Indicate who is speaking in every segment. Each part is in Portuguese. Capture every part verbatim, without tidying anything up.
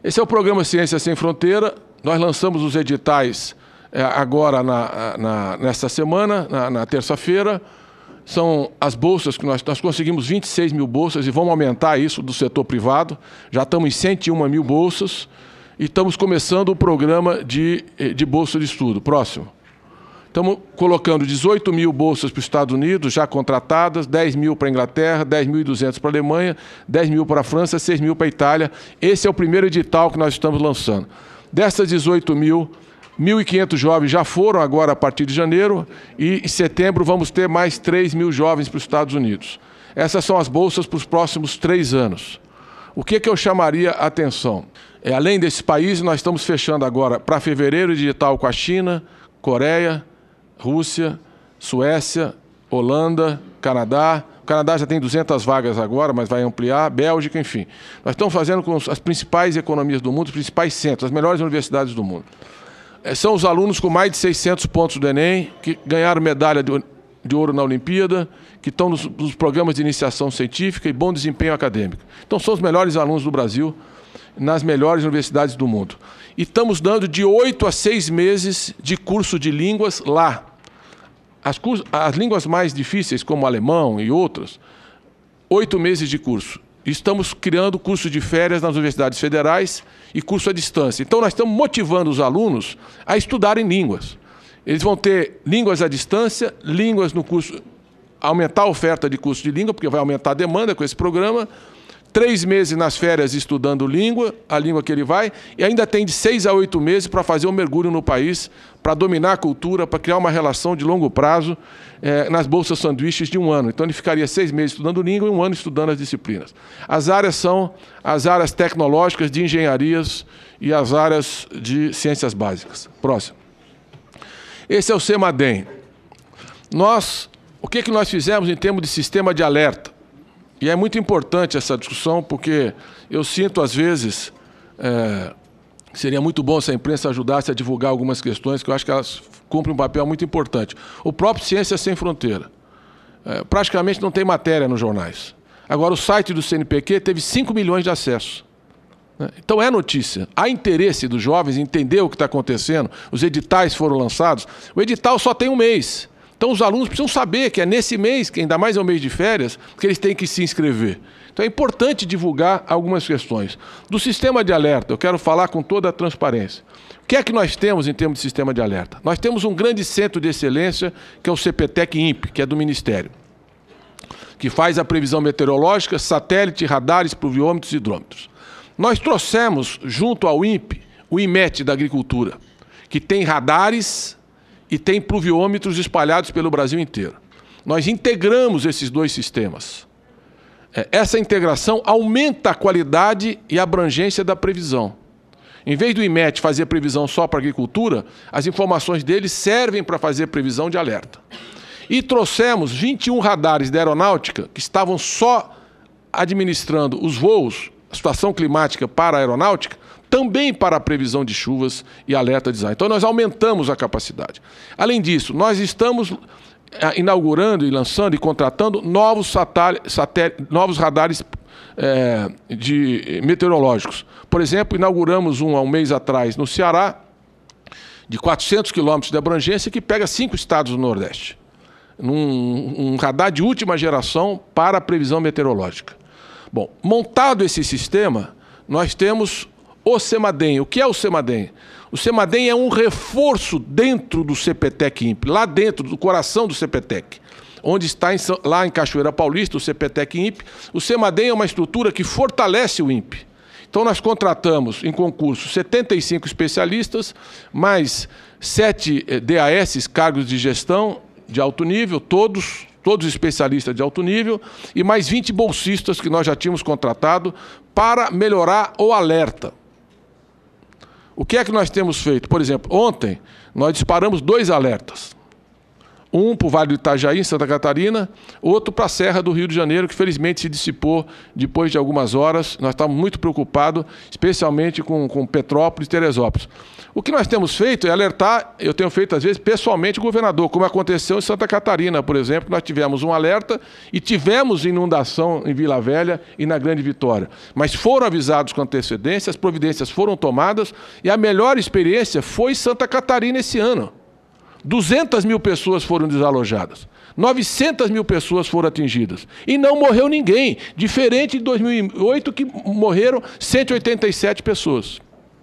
Speaker 1: Esse é o programa Ciência Sem Fronteira. Nós lançamos os editais é, agora, na, na, nesta semana, na, na terça-feira. São as bolsas que nós, nós conseguimos vinte e seis mil bolsas e vamos aumentar isso do setor privado. Já estamos em cento e uma mil bolsas e estamos começando o programa de, de bolsa de estudo. Próximo. Estamos colocando dezoito mil bolsas para os Estados Unidos, já contratadas, dez mil para a Inglaterra, dez mil e duzentos para a Alemanha, dez mil para a França, seis mil para a Itália. Esse é o primeiro edital que nós estamos lançando. Dessas dezoito mil, mil e quinhentos jovens já foram agora a partir de janeiro e em setembro vamos ter mais três mil jovens para os Estados Unidos. Essas são as bolsas para os próximos três anos. O que, que eu chamaria a atenção? É, além desses países, nós estamos fechando agora para fevereiro edital com a China, Coreia, Rússia, Suécia, Holanda, Canadá. O Canadá já tem duzentas vagas agora, mas vai ampliar. Bélgica, enfim. Nós estamos fazendo com as principais economias do mundo, os principais centros, as melhores universidades do mundo. São os alunos com mais de seiscentos pontos do Enem, que ganharam medalha de, de ouro na Olimpíada, que estão nos, nos programas de iniciação científica e bom desempenho acadêmico. Então, são os melhores alunos do Brasil, nas melhores universidades do mundo. E estamos dando de oito a seis meses de curso de línguas lá. As, as línguas mais difíceis, como alemão e outras, oito meses de curso. Estamos criando curso de férias nas universidades federais e curso à distância. Então, nós estamos motivando os alunos a estudarem línguas. Eles vão ter línguas à distância, línguas no curso, aumentar a oferta de curso de língua, porque vai aumentar a demanda com esse programa, três meses nas férias estudando língua, a língua que ele vai, e ainda tem de seis a oito meses para fazer um mergulho no país, para dominar a cultura, para criar uma relação de longo prazo eh, nas bolsas sanduíches de um ano. Então, ele ficaria seis meses estudando língua e um ano estudando as disciplinas. As áreas são as áreas tecnológicas, de engenharias e as áreas de ciências básicas. Próximo. Esse é o CEMADEM. Nós, o que, que nós fizemos em termos de sistema de alerta? E é muito importante essa discussão, porque eu sinto, às vezes, é, seria muito bom se a imprensa ajudasse a divulgar algumas questões, que eu acho que elas cumprem um papel muito importante. O próprio Ciência Sem Fronteira. É, praticamente não tem matéria nos jornais. Agora, o site do C N P Q teve cinco milhões de acessos. Então, é notícia. Há interesse dos jovens em entender o que está acontecendo. Os editais foram lançados. O edital só tem um mês. Então, os alunos precisam saber que é nesse mês, que ainda mais é o mês de férias, que eles têm que se inscrever. Então, é importante divulgar algumas questões. Do sistema de alerta, eu quero falar com toda a transparência. O que é que nós temos em termos de sistema de alerta? Nós temos um grande centro de excelência, que é o CPTEC I N P E, que é do Ministério, que faz a previsão meteorológica, satélite, radares, pluviômetros e hidrômetros. Nós trouxemos, junto ao I N P E, o IMET da Agricultura, que tem radares e tem pluviômetros espalhados pelo Brasil inteiro. Nós integramos esses dois sistemas. Essa integração aumenta a qualidade e a abrangência da previsão. Em vez do IMET fazer previsão só para a agricultura, as informações dele servem para fazer previsão de alerta. E trouxemos vinte e um radares da aeronáutica que estavam só administrando os voos, a situação climática para a aeronáutica, também para a previsão de chuvas e alerta de design. Então, nós aumentamos a capacidade. Além disso, nós estamos inaugurando e lançando e contratando novos, satélites, novos radares é, de meteorológicos. Por exemplo, inauguramos um há um mês atrás no Ceará, de quatrocentos quilômetros de abrangência, que pega cinco estados do Nordeste. Num, um radar de última geração para a previsão meteorológica. Bom, montado esse sistema, nós temos o CEMADEM. O que é o CEMADEM? O CEMADEM é um reforço dentro do CPTEC I N P E, lá dentro do coração do CPTEC, onde está em, lá em Cachoeira Paulista, o CPTEC I N P E. O CEMADEM é uma estrutura que fortalece o I N P E. Então, nós contratamos em concurso setenta e cinco especialistas, mais sete D A S, cargos de gestão de alto nível, todos, todos especialistas de alto nível, e mais vinte bolsistas que nós já tínhamos contratado para melhorar o alerta. O que é que nós temos feito? Por exemplo, ontem nós disparamos dois alertas. Um para o Vale do Itajaí, em Santa Catarina, outro para a Serra do Rio de Janeiro, que felizmente se dissipou depois de algumas horas. Nós estamos muito preocupados, especialmente com, com Petrópolis e Teresópolis. O que nós temos feito é alertar, eu tenho feito às vezes pessoalmente o governador, como aconteceu em Santa Catarina, por exemplo, nós tivemos um alerta e tivemos inundação em Vila Velha e na Grande Vitória. Mas foram avisados com antecedência, as providências foram tomadas e a melhor experiência foi Santa Catarina esse ano. duzentas mil pessoas foram desalojadas, novecentas mil pessoas foram atingidas e não morreu ninguém, diferente de dois mil e oito, que morreram cento e oitenta e sete pessoas.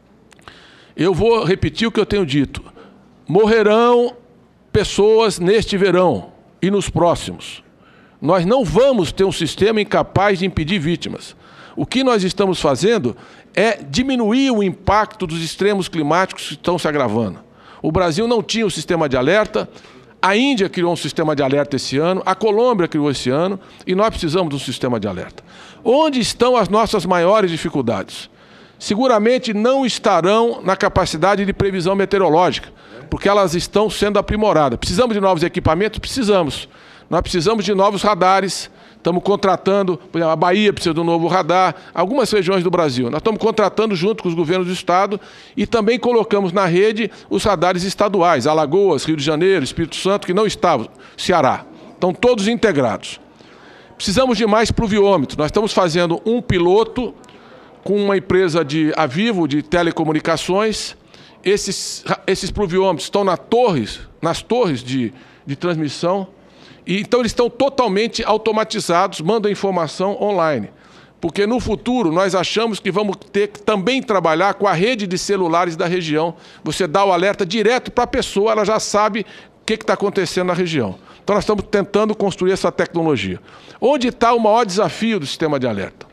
Speaker 1: Eu vou repetir o que eu tenho dito. Morrerão pessoas neste verão e nos próximos. Nós não vamos ter um sistema incapaz de impedir vítimas. O que nós estamos fazendo é diminuir o impacto dos extremos climáticos que estão se agravando. O Brasil não tinha um sistema de alerta, a Índia criou um sistema de alerta esse ano, a Colômbia criou esse ano, e nós precisamos de um sistema de alerta. Onde estão as nossas maiores dificuldades? Seguramente não estarão na capacidade de previsão meteorológica, porque elas estão sendo aprimoradas. Precisamos de novos equipamentos? Precisamos. Nós precisamos de novos radares. Estamos contratando, por exemplo, a Bahia precisa de um novo radar, algumas regiões do Brasil. Nós estamos contratando junto com os governos do Estado e também colocamos na rede os radares estaduais, Alagoas, Rio de Janeiro, Espírito Santo, que não estavam, Ceará. Estão todos integrados. Precisamos de mais pluviômetros. Nós estamos fazendo um piloto com uma empresa de a Vivo, de telecomunicações. Esses, esses pluviômetros estão na torres, nas torres de, de transmissão. E, então, eles estão totalmente automatizados, mandam informação online. Porque, no futuro, nós achamos que vamos ter que também trabalhar com a rede de celulares da região. Você dá o alerta direto para a pessoa, ela já sabe o que está acontecendo na região. Então, nós estamos tentando construir essa tecnologia. Onde está o maior desafio do sistema de alerta?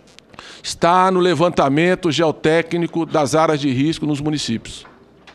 Speaker 1: Está no levantamento geotécnico das áreas de risco nos municípios.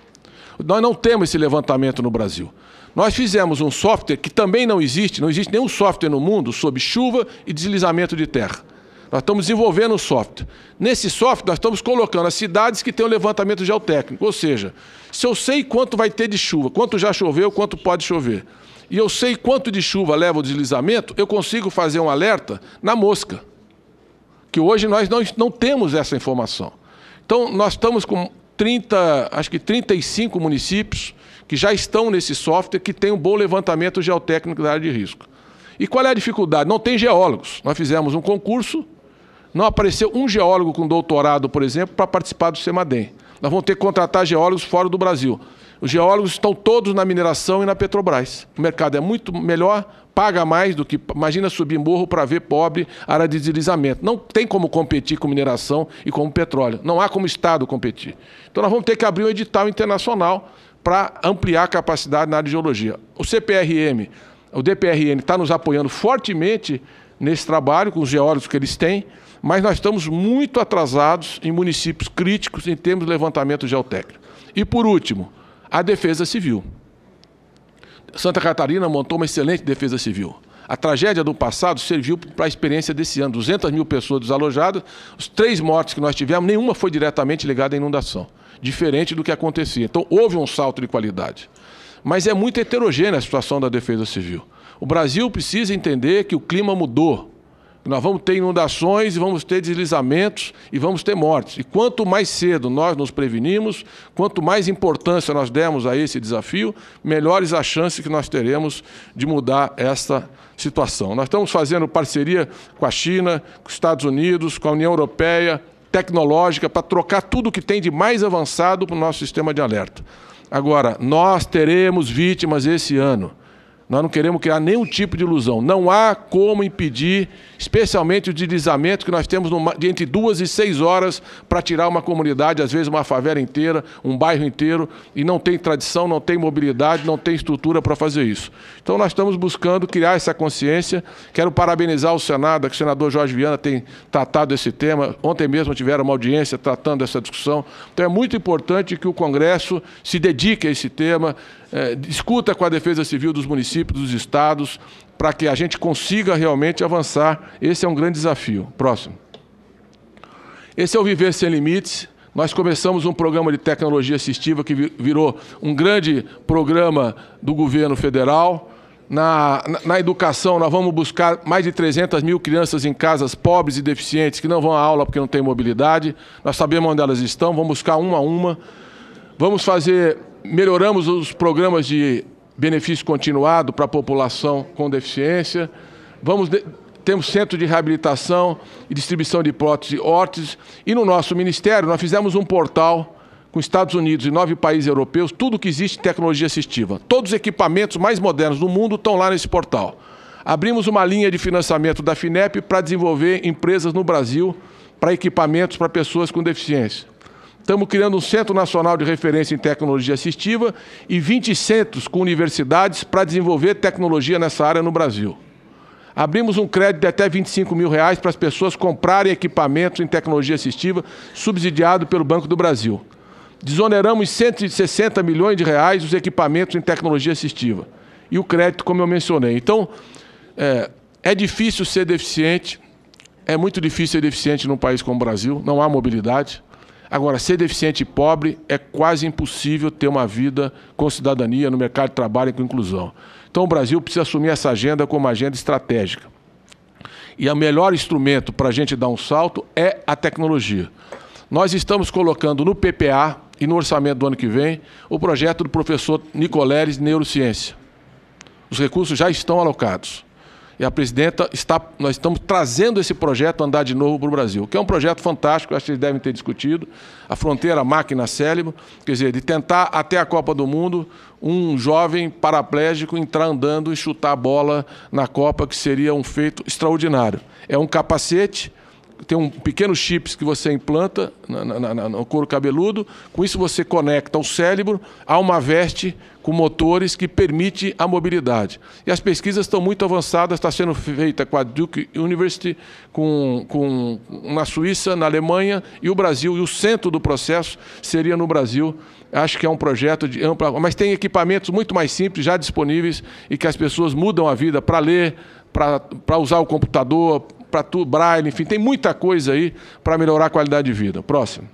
Speaker 1: Nós não temos esse levantamento no Brasil. Nós fizemos um software que também não existe, não existe nenhum software no mundo sobre chuva e deslizamento de terra. Nós estamos desenvolvendo um software. Nesse software, nós estamos colocando as cidades que têm o levantamento geotécnico. Ou seja, se eu sei quanto vai ter de chuva, quanto já choveu, quanto pode chover, e eu sei quanto de chuva leva o deslizamento, eu consigo fazer um alerta na mosca. Que hoje nós não, não temos essa informação. Então, nós estamos com trinta, acho que trinta e cinco municípios que já estão nesse software, que tem um bom levantamento geotécnico da área de risco. E qual é a dificuldade? Não tem geólogos. Nós fizemos um concurso, não apareceu um geólogo com doutorado, por exemplo, para participar do CEMADEM. Nós vamos ter que contratar geólogos fora do Brasil. Os geólogos estão todos na mineração e na Petrobras. O mercado é muito melhor, paga mais do que... Imagina subir morro para ver pobre, área de deslizamento. Não tem como competir com mineração e com petróleo. Não há como Estado competir. Então nós vamos ter que abrir um edital internacional para ampliar a capacidade na área de geologia. O C P R M, o D P R N está nos apoiando fortemente nesse trabalho, com os geólogos que eles têm, mas nós estamos muito atrasados em municípios críticos em termos de levantamento geotécnico. E, por último, a Defesa Civil. Santa Catarina montou uma excelente Defesa Civil. A tragédia do passado serviu para a experiência desse ano. duzentas mil pessoas desalojadas, os três mortes que nós tivemos, nenhuma foi diretamente ligada à inundação, diferente do que acontecia. Então, houve um salto de qualidade. Mas é muito heterogênea a situação da Defesa Civil. O Brasil precisa entender que o clima mudou. Nós vamos ter inundações, e vamos ter deslizamentos e vamos ter mortes. E quanto mais cedo nós nos prevenimos, quanto mais importância nós demos a esse desafio, melhores as chances que nós teremos de mudar essa situação. Nós estamos fazendo parceria com a China, com os Estados Unidos, com a União Europeia, tecnológica, para trocar tudo o que tem de mais avançado para o nosso sistema de alerta. Agora, nós teremos vítimas esse ano. Nós não queremos criar nenhum tipo de ilusão. Não há como impedir, especialmente o deslizamento que nós temos numa, de entre duas e seis horas para tirar uma comunidade, às vezes uma favela inteira, um bairro inteiro, e não tem tradição, não tem mobilidade, não tem estrutura para fazer isso. Então nós estamos buscando criar essa consciência. Quero parabenizar o Senado, que o senador Jorge Viana tem tratado esse tema. Ontem mesmo tiveram uma audiência tratando dessa discussão. Então é muito importante que o Congresso se dedique a esse tema, É, discuta com a Defesa Civil dos municípios, dos estados, para que a gente consiga realmente avançar. Esse é um grande desafio. Próximo. Esse é o Viver Sem Limites. Nós começamos um programa de tecnologia assistiva que virou um grande programa do governo federal. Na, na, na educação, nós vamos buscar mais de trezentas mil crianças em casas pobres e deficientes que não vão à aula porque não têm mobilidade. Nós sabemos onde elas estão, vamos buscar uma a uma. Vamos fazer, melhoramos os programas de benefício continuado para a população com deficiência. Vamos, de, temos centro de reabilitação e distribuição de próteses e órteses. E no nosso ministério, nós fizemos um portal com Estados Unidos e nove países europeus, tudo que existe em tecnologia assistiva. Todos os equipamentos mais modernos do mundo estão lá nesse portal. Abrimos uma linha de financiamento da FINEP para desenvolver empresas no Brasil para equipamentos para pessoas com deficiência. Estamos criando um Centro Nacional de Referência em Tecnologia Assistiva e vinte centros com universidades para desenvolver tecnologia nessa área no Brasil. Abrimos um crédito de até vinte e cinco mil reais para as pessoas comprarem equipamentos em tecnologia assistiva, subsidiado pelo Banco do Brasil. Desoneramos cento e sessenta milhões de reais os equipamentos em tecnologia assistiva. E o crédito, como eu mencionei. Então, é, é difícil ser deficiente, é muito difícil ser deficiente num país como o Brasil, não há mobilidade. Agora, ser deficiente e pobre é quase impossível ter uma vida com cidadania no mercado de trabalho e com inclusão. Então, o Brasil precisa assumir essa agenda como uma agenda estratégica. E o melhor instrumento para a gente dar um salto é a tecnologia. Nós estamos colocando no P P A e no orçamento do ano que vem o projeto do professor Nicoleles de Neurociência. Os recursos já estão alocados. E a presidenta está, nós estamos trazendo esse projeto andar de novo para o Brasil, que é um projeto fantástico, acho que vocês devem ter discutido, a fronteira máquina-cérebro, quer dizer, de tentar até a Copa do Mundo um jovem paraplégico entrar andando e chutar a bola na Copa, que seria um feito extraordinário. É um capacete, tem um pequeno chips que você implanta na, na, na, no couro cabeludo, com isso você conecta o cérebro a uma veste com motores que permite a mobilidade. E as pesquisas estão muito avançadas, está sendo feita com a Duke University, com, com, na Suíça, na Alemanha e o Brasil, e o centro do processo seria no Brasil. Acho que é um projeto de ampla... Mas tem equipamentos muito mais simples, já disponíveis, e que as pessoas mudam a vida para ler, para usar o computador, para tudo, braille, enfim, tem muita coisa aí para melhorar a qualidade de vida. Próximo.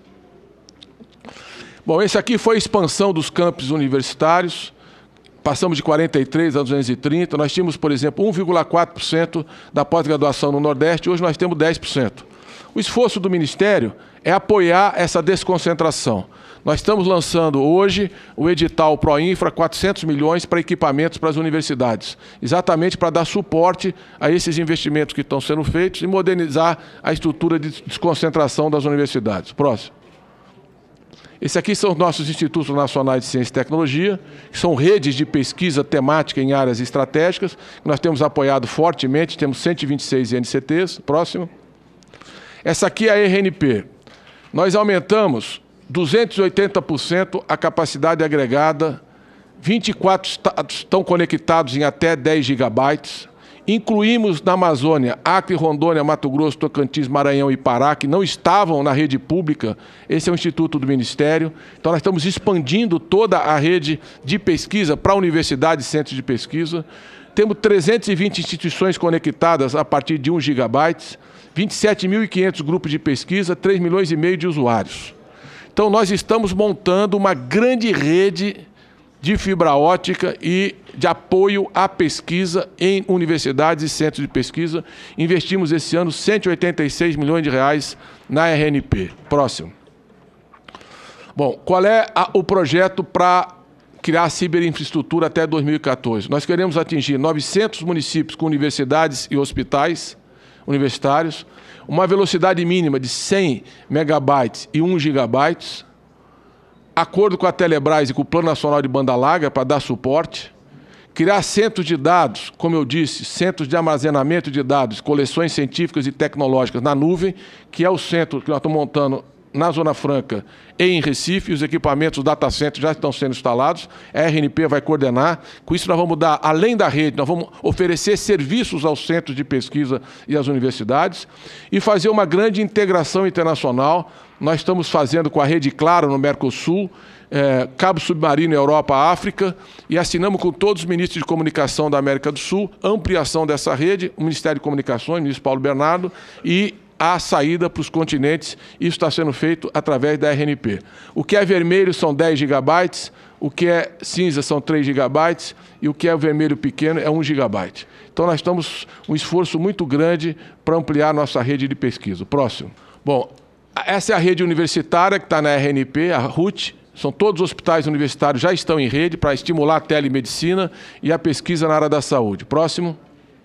Speaker 1: Bom, esse aqui foi a expansão dos campos universitários. Passamos de quarenta e três a duzentos e trinta. Nós tínhamos, por exemplo, um vírgula quatro por cento da pós-graduação no Nordeste. Hoje nós temos dez por cento. O esforço do Ministério é apoiar essa desconcentração. Nós estamos lançando hoje o edital Proinfra, quatrocentos milhões para equipamentos para as universidades, exatamente para dar suporte a esses investimentos que estão sendo feitos e modernizar a estrutura de desconcentração das universidades. Próximo. Esse aqui são os nossos Institutos Nacionais de Ciência e Tecnologia, que são redes de pesquisa temática em áreas estratégicas, que nós temos apoiado fortemente, temos cento e vinte e seis I N C Ts. Próximo. Essa aqui é a R N P. Nós aumentamos duzentos e oitenta por cento a capacidade agregada, vinte e quatro estados estão conectados em até dez gigabytes, incluímos na Amazônia, Acre, Rondônia, Mato Grosso, Tocantins, Maranhão e Pará, que não estavam na rede pública. Esse é o Instituto do Ministério. Então, nós estamos expandindo toda a rede de pesquisa para universidades e centros de pesquisa. Temos trezentas e vinte instituições conectadas a partir de um gigabyte, vinte e sete mil e quinhentos grupos de pesquisa, três milhões e meio de usuários. Então, nós estamos montando uma grande rede de fibra ótica e de apoio à pesquisa em universidades e centros de pesquisa. Investimos esse ano cento e oitenta e seis milhões de reais na R N P. Próximo. Bom, qual é a, o projeto para criar a ciberinfraestrutura até dois mil e quatorze? Nós queremos atingir novecentos municípios com universidades e hospitais universitários, uma velocidade mínima de cem megabytes e um gigabyte, acordo com a Telebrás e com o Plano Nacional de Banda Larga para dar suporte, criar centros de dados, como eu disse, centros de armazenamento de dados, coleções científicas e tecnológicas na nuvem, que é o centro que nós estamos montando na Zona Franca e em Recife. Os equipamentos, os data centers já estão sendo instalados, a R N P vai coordenar. Com isso nós vamos dar, além da rede, nós vamos oferecer serviços aos centros de pesquisa e às universidades e fazer uma grande integração internacional. Nós estamos fazendo com a Rede Claro no Mercosul, é, cabo submarino Europa-África, e assinamos com todos os ministros de comunicação da América do Sul ampliação dessa rede, o Ministério de Comunicações, o ministro Paulo Bernardo, e há saída para os continentes. Isso está sendo feito através da R N P. O que é vermelho são dez gigabytes, o que é cinza são três gigabytes e o que é vermelho pequeno é um gigabyte. Então, nós estamos um esforço muito grande para ampliar nossa rede de pesquisa. Próximo. Bom, essa é a rede universitária que está na R N P, a R U T. São todos os hospitais universitários já estão em rede para estimular a telemedicina e a pesquisa na área da saúde. Próximo.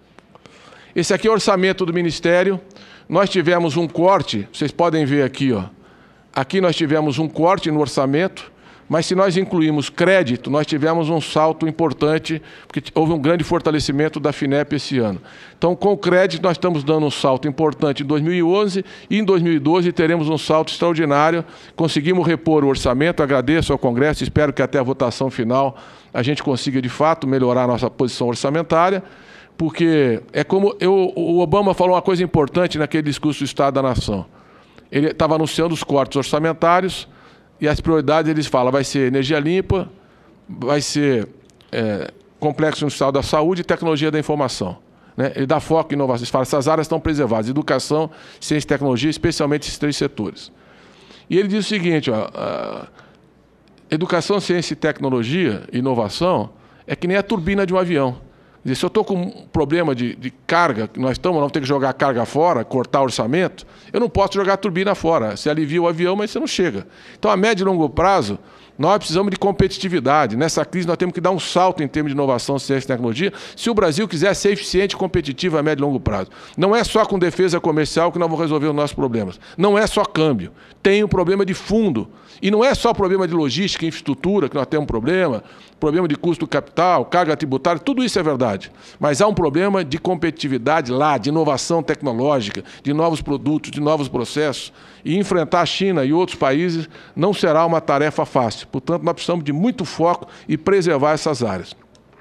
Speaker 1: Esse aqui é o orçamento do Ministério. Nós tivemos um corte, vocês podem ver aqui, ó. Aqui nós tivemos um corte no orçamento, mas se nós incluímos crédito, nós tivemos um salto importante, porque houve um grande fortalecimento da FINEP esse ano. Então, com o crédito, nós estamos dando um salto importante em dois mil e onze e em dois mil e doze teremos um salto extraordinário. Conseguimos repor o orçamento, agradeço ao Congresso, espero que até a votação final a gente consiga, de fato, melhorar a nossa posição orçamentária, porque é como eu, o Obama falou uma coisa importante naquele discurso do Estado da Nação. Ele estava anunciando os cortes orçamentários, e as prioridades, eles falam, vai ser energia limpa, vai ser é, complexo industrial da saúde e tecnologia da informação. Né? Ele dá foco em inovação. Ele fala, essas áreas estão preservadas, educação, ciência e tecnologia, especialmente esses três setores. E ele diz o seguinte, ó, a educação, ciência e tecnologia, inovação, é que nem a turbina de um avião. Quer dizer, se eu estou com um problema de, de carga, que nós estamos, vamos ter que jogar a carga fora, cortar o orçamento, eu não posso jogar a turbina fora. Você alivia o avião, mas você não chega. Então, a médio e longo prazo, nós precisamos de competitividade. Nessa crise, nós temos que dar um salto em termos de inovação, ciência e tecnologia, se o Brasil quiser ser eficiente e competitivo a médio e longo prazo. Não é só com defesa comercial que nós vamos resolver os nossos problemas. Não é só câmbio. Tem um problema de fundo. E não é só problema de logística e infraestrutura que nós temos um problema, problema de custo do capital, carga tributária, tudo isso é verdade. Mas há um problema de competitividade lá, de inovação tecnológica, de novos produtos, de novos processos. E enfrentar a China e outros países não será uma tarefa fácil. Portanto, nós precisamos de muito foco e preservar essas áreas.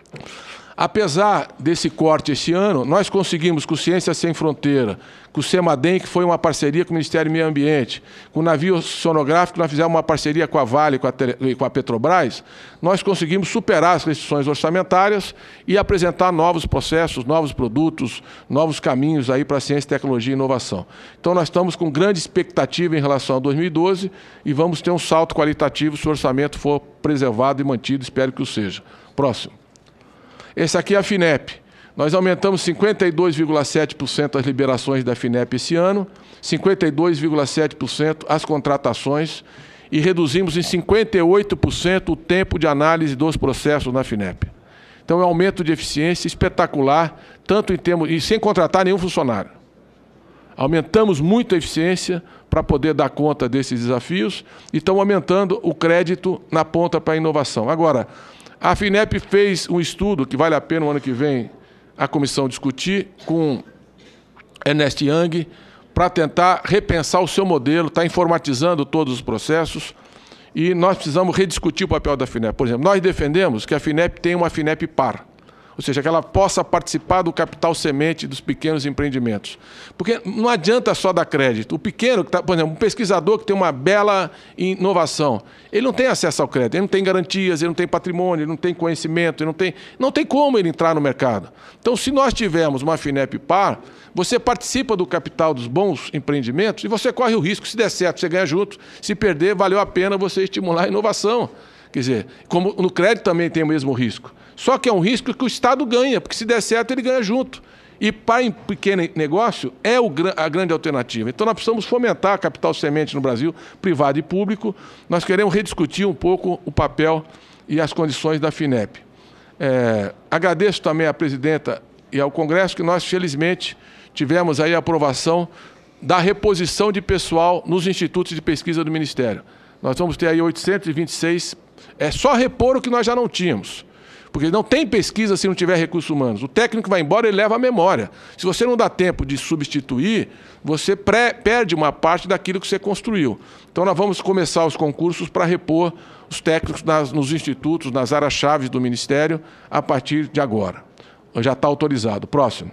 Speaker 1: Apesar desse corte esse ano, nós conseguimos com o Ciência Sem Fronteira, com o CEMADEM, que foi uma parceria com o Ministério do Meio Ambiente, com o navio sonográfico, nós fizemos uma parceria com a Vale e com a, Tele, com a Petrobras, nós conseguimos superar as restrições orçamentárias e apresentar novos processos, novos produtos, novos caminhos aí para a ciência, tecnologia e inovação. Então, nós estamos com grande expectativa em relação a dois mil e doze e vamos ter um salto qualitativo se o orçamento for preservado e mantido, espero que o seja. Próximo. Esse aqui é a FINEP. Nós aumentamos cinquenta e dois vírgula sete por cento as liberações da FINEP esse ano, cinquenta e dois vírgula sete por cento as contratações e reduzimos em cinquenta e oito por cento o tempo de análise dos processos na FINEP. Então, é um aumento de eficiência espetacular, tanto em termos... e sem contratar nenhum funcionário. Aumentamos muito a eficiência para poder dar conta desses desafios e estamos aumentando o crédito na ponta para a inovação. Agora, a FINEP fez um estudo que vale a pena o ano que vem a comissão discutir com Ernst Young para tentar repensar o seu modelo, está informatizando todos os processos e nós precisamos rediscutir o papel da FINEP. Por exemplo, nós defendemos que a FINEP tenha uma FINEP par, ou seja, que ela possa participar do capital semente dos pequenos empreendimentos. Porque não adianta só dar crédito. O pequeno, que tá, por exemplo, um pesquisador que tem uma bela inovação, ele não tem acesso ao crédito, ele não tem garantias, ele não tem patrimônio, ele não tem conhecimento, ele não tem, não tem como ele entrar no mercado. Então, se nós tivermos uma FINEP par, você participa do capital dos bons empreendimentos e você corre o risco, se der certo, você ganha junto, se perder, valeu a pena você estimular a inovação. Quer dizer, como no crédito também tem o mesmo risco. Só que é um risco que o Estado ganha, porque se der certo ele ganha junto. E para um pequeno negócio é o, a grande alternativa. Então nós precisamos fomentar a capital semente no Brasil, privado e público. Nós queremos rediscutir um pouco o papel e as condições da FINEP. É, agradeço também à presidenta e ao Congresso que nós, felizmente, tivemos aí a aprovação da reposição de pessoal nos institutos de pesquisa do Ministério. Nós vamos ter aí oitocentos e vinte e seis, é só repor o que nós já não tínhamos. Porque não tem pesquisa se não tiver recursos humanos. O técnico vai embora e leva a memória. Se você não dá tempo de substituir, você pré, perde uma parte daquilo que você construiu. Então, nós vamos começar os concursos para repor os técnicos nas, nos institutos, nas áreas-chave do Ministério, a partir de agora. Já está autorizado. Próximo.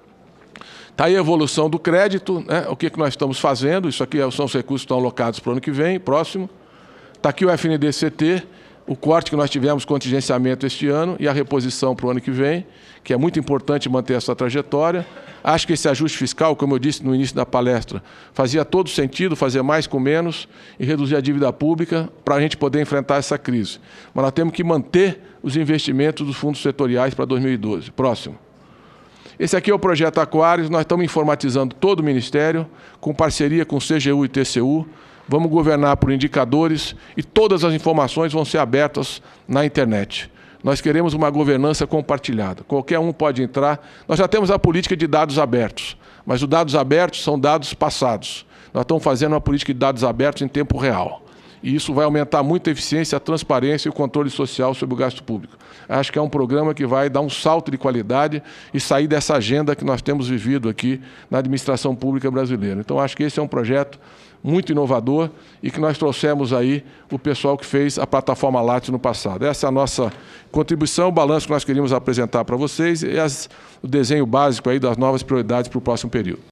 Speaker 1: Está aí a evolução do crédito, né? O que, que nós estamos fazendo. Isso aqui são os recursos que estão alocados para o ano que vem. Próximo. Está aqui o F N D C T. o corte que nós tivemos contingenciamento este ano e a reposição para o ano que vem, que é muito importante manter essa trajetória. Acho que esse ajuste fiscal, como eu disse no início da palestra, fazia todo sentido, fazer mais com menos e reduzir a dívida pública para a gente poder enfrentar essa crise. Mas nós temos que manter os investimentos dos fundos setoriais para dois mil e doze. Próximo. Esse aqui é o projeto Aquários, nós estamos informatizando todo o Ministério, com parceria com C G U e T C U, vamos governar por indicadores e todas as informações vão ser abertas na internet. Nós queremos uma governança compartilhada, qualquer um pode entrar. Nós já temos a política de dados abertos, mas os dados abertos são dados passados. Nós estamos fazendo uma política de dados abertos em tempo real. E isso vai aumentar muito a eficiência, a transparência e o controle social sobre o gasto público. Acho que é um programa que vai dar um salto de qualidade e sair dessa agenda que nós temos vivido aqui na administração pública brasileira. Então, acho que esse é um projeto muito inovador e que nós trouxemos aí o pessoal que fez a plataforma Lattes no passado. Essa é a nossa contribuição, o balanço que nós queríamos apresentar para vocês e as, o desenho básico aí das novas prioridades para o próximo período.